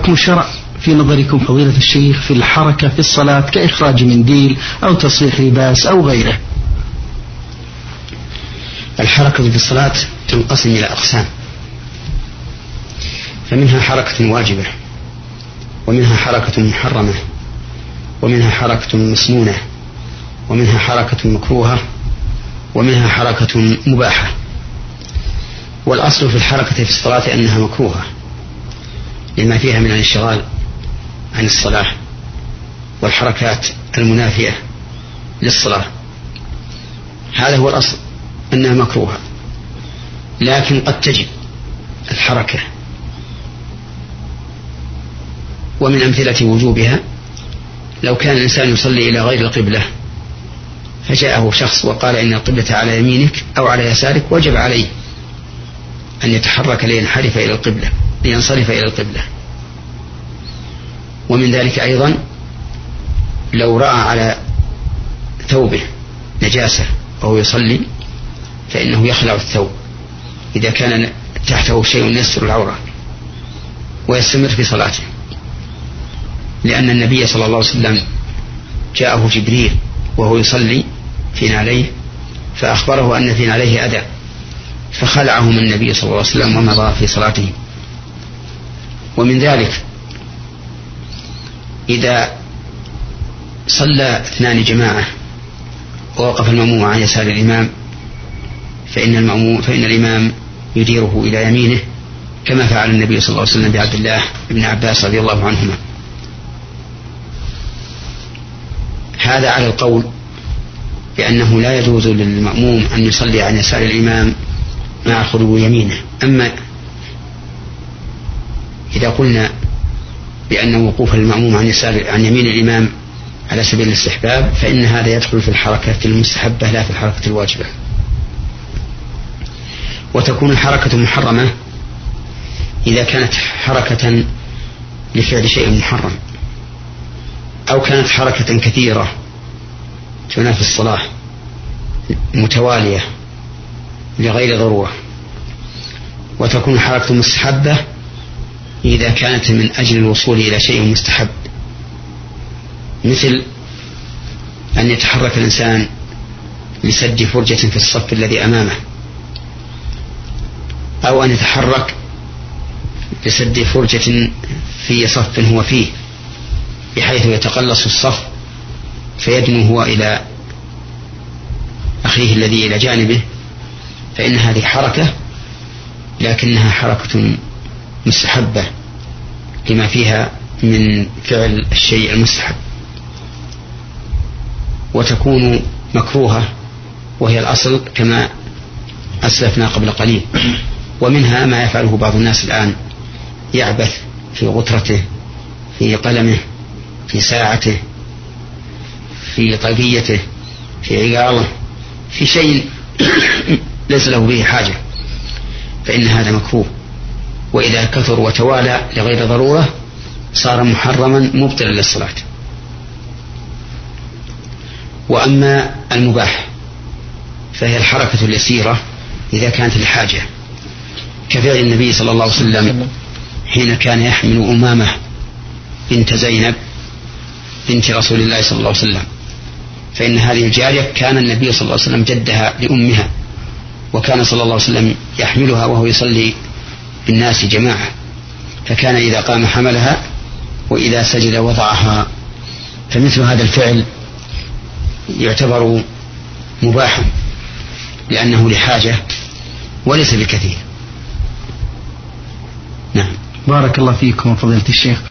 حكم الشرع في نظركم فضيلة الشيخ في الحركة في الصلاة كإخراج منديل أو تصريح لباس أو غيره؟ الحركة في الصلاة تنقسم إلى أقسام، فمنها حركة واجبة، ومنها حركة محرمة، ومنها حركة مسنونة، ومنها حركة مكروهة، ومنها حركة مباحة. والأصل في الحركة في الصلاة أنها مكروهة لما فيها من الانشغال عن الصلاة والحركات المنافية للصلاة، هذا هو الأصل أنها مكروهة. لكن قد تجب الحركة، ومن أمثلة وجوبها لو كان الإنسان يصلي إلى غير القبلة فجاءه شخص وقال إن القبلة على يمينك أو على يسارك، وجب عليه أن يتحرك لينحرف إلى القبلة، لينصرف إلى القبلة. ومن ذلك أيضا لو رأى على ثوبه نجاسة وهو يصلي فإنه يخلع الثوب إذا كان تحته شيء يستر العورة ويستمر في صلاته، لأن النبي صلى الله عليه وسلم جاءه جبريل وهو يصلي في نعليه فأخبره أن في نعليه أذى، فخلعهم النبي صلى الله عليه وسلم ومضى في صلاته. ومن ذلك إذا صلى اثنان جماعة ووقف المأموم عن يسار الإمام فإن الإمام يديره إلى يمينه كما فعل النبي صلى الله عليه وسلم بعبد الله بن عباس رضي الله عنهما. هذا على القول بأنه لا يجوز للمأموم أن يصلي عن يسار الإمام مع خلو يمينه. أما إذا قلنا بأن وقوف المأموم عن يمين الإمام على سبيل الاستحباب فإن هذا يدخل في الحركة المستحبة لا في الحركة الواجبة. وتكون الحركة محرمة إذا كانت حركة لفعل شيء محرم، أو كانت حركة كثيرة تنافي الصلاة متوالية لغير ضرورة. وتكون الحركة مستحبة إذا كانت من أجل الوصول إلى شيء مستحب، مثل أن يتحرك الإنسان لسد فرجة في الصف الذي أمامه، أو أن يتحرك لسد فرجة في صف هو فيه بحيث يتقلص الصف فيدنو هو إلى أخيه الذي إلى جانبه، فإن هذه حركة لكنها حركة مستحبة لما فيها من فعل الشيء المستحب. وتكون مكروهة وهي الأصل كما أسلفنا قبل قليل. ومنها ما يفعله بعض الناس الآن، يعبث في غترته، في قلمه، في ساعته، في طاقيته، في عياله، في شيء ليس له به حاجة، فإن هذا مكروه. وإذا كثر وتوالى لغير ضرورة صار محرما مبطلا للصلاة. وأما المباح فهي الحركة اليسيرة إذا كانت لحاجة، كفعل النبي صلى الله عليه وسلم حين كان يحمل أمامة بنت زينب بنت رسول الله صلى الله عليه وسلم، فإن هذه الجارية كان النبي صلى الله عليه وسلم جدها لأمها، وكان صلى الله عليه وسلم يحملها وهو يصلي بالناس جماعة، فكان إذا قام حملها وإذا سجد وضعها. فمثل هذا الفعل يعتبر مباحا لأنه لحاجة وليس بكثير. نعم. بارك الله فيكم فضيلة الشيخ.